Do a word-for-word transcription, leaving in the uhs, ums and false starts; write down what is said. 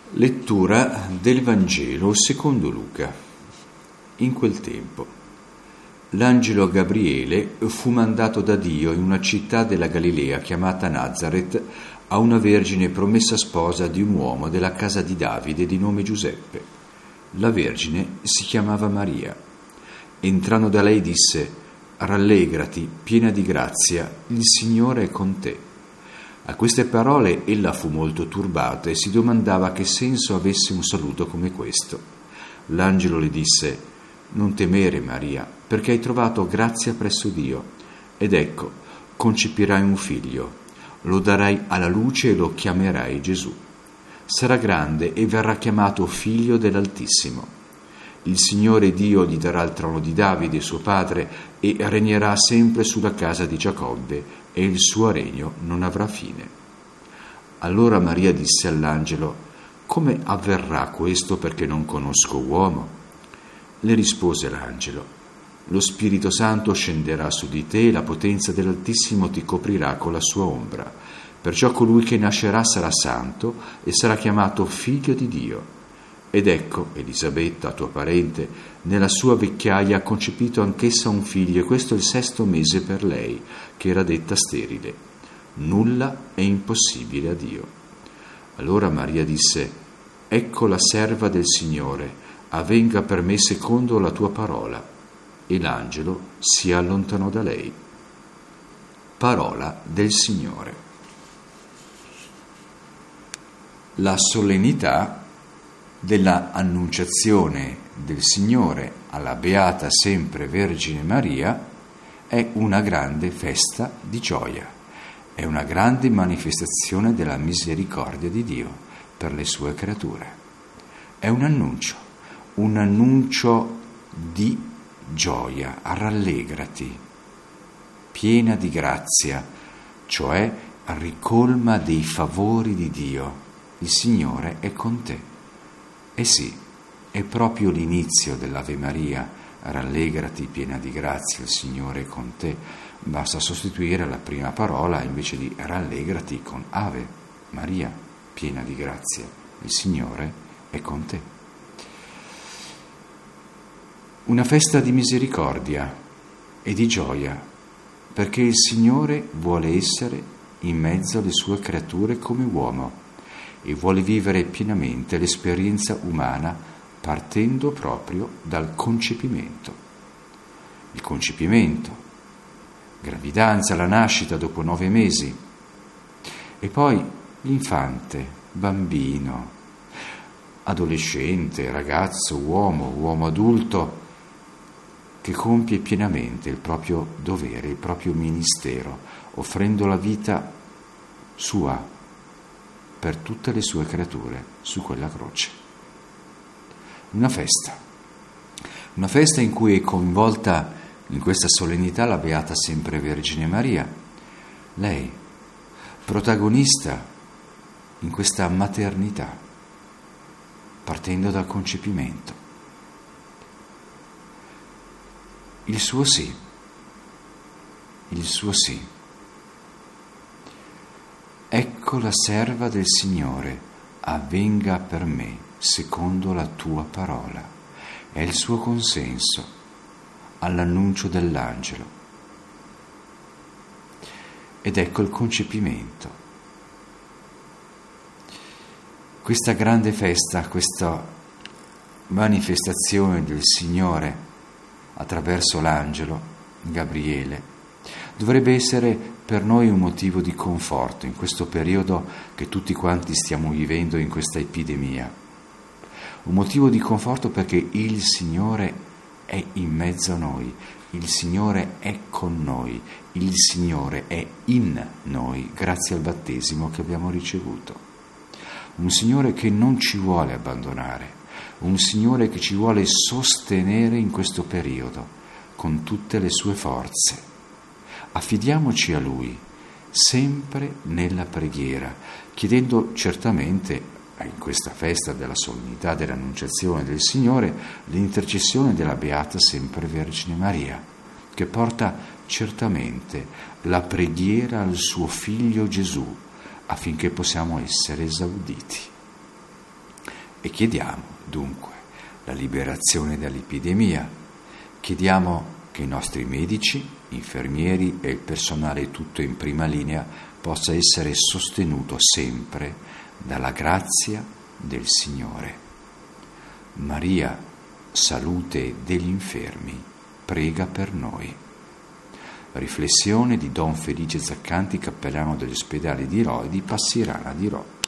Lettura del Vangelo secondo Luca. In quel tempo, l'angelo Gabriele fu mandato da Dio in una città della Galilea chiamata Nazaret a una vergine promessa sposa di un uomo della casa di Davide di nome Giuseppe. La vergine si chiamava Maria. Entrando da lei disse: «Rallegrati, piena di grazia, il Signore è con te». A queste parole ella fu molto turbata e si domandava che senso avesse un saluto come questo. L'angelo le disse: «Non temere, Maria, perché hai trovato grazia presso Dio. Ed ecco, concepirai un figlio, lo darai alla luce e lo chiamerai Gesù. Sarà grande e verrà chiamato Figlio dell'Altissimo. Il Signore Dio gli darà il trono di Davide, suo padre, e regnerà sempre sulla casa di Giacobbe, e il suo regno non avrà fine». Allora Maria disse all'angelo: «Come avverrà questo, perché non conosco uomo?» Le rispose l'angelo: «Lo Spirito Santo scenderà su di te e la potenza dell'Altissimo ti coprirà con la sua ombra. Perciò colui che nascerà sarà santo e sarà chiamato Figlio di Dio. Ed ecco, Elisabetta, tua parente, nella sua vecchiaia ha concepito anch'essa un figlio, e questo è il sesto mese per lei, che era detta sterile. Nulla è impossibile a Dio». Allora Maria disse: «Ecco la serva del Signore, avvenga per me secondo la tua parola». E l'angelo si allontanò da lei. Parola del Signore. La solennità della annunciazione del Signore alla Beata Sempre Vergine Maria è una grande festa di gioia, è una grande manifestazione della misericordia di Dio per le sue creature. È un annuncio, un annuncio di gioia, rallegrati, piena di grazia, cioè ricolma dei favori di Dio. Il Signore è con te. Eh sì, è proprio l'inizio dell'Ave Maria: rallegrati, piena di grazia, il Signore è con te. Basta sostituire la prima parola invece di rallegrati con Ave Maria, piena di grazia, il Signore è con te. Una festa di misericordia e di gioia, perché il Signore vuole essere in mezzo alle sue creature come uomo e vuole vivere pienamente l'esperienza umana partendo proprio dal concepimento. Il concepimento, gravidanza, la nascita dopo nove mesi, e poi l'infante, bambino, adolescente, ragazzo, uomo, uomo adulto, che compie pienamente il proprio dovere, il proprio ministero, offrendo la vita sua per tutte le sue creature su quella croce. Una festa, una festa in cui è coinvolta in questa solennità la Beata Sempre Vergine Maria, lei, protagonista in questa maternità, partendo dal concepimento. Il suo sì, il suo sì. Ecco la serva del Signore, avvenga per me secondo la tua parola. È il suo consenso all'annuncio dell'angelo. Ed ecco il concepimento. Questa grande festa, questa manifestazione del Signore attraverso l'angelo Gabriele, dovrebbe essere per noi un motivo di conforto in questo periodo che tutti quanti stiamo vivendo in questa epidemia. Un motivo di conforto perché il Signore è in mezzo a noi, il Signore è con noi, il Signore è in noi grazie al battesimo che abbiamo ricevuto. Un Signore che non ci vuole abbandonare, un Signore che ci vuole sostenere in questo periodo con tutte le sue forze. Affidiamoci a Lui, sempre nella preghiera, chiedendo certamente, in questa festa della solennità dell'Annunciazione del Signore, l'intercessione della Beata Sempre Vergine Maria, che porta certamente la preghiera al suo Figlio Gesù, affinché possiamo essere esauditi. E chiediamo, dunque, la liberazione dall'epidemia. Chiediamo che i nostri medici, infermieri e il personale tutto in prima linea possa essere sostenuto sempre dalla grazia del Signore. Maria, salute degli infermi, prega per noi. Riflessione di Don Felice Zaccanti, cappellano degli ospedali di Rho e di Passirana di Rho.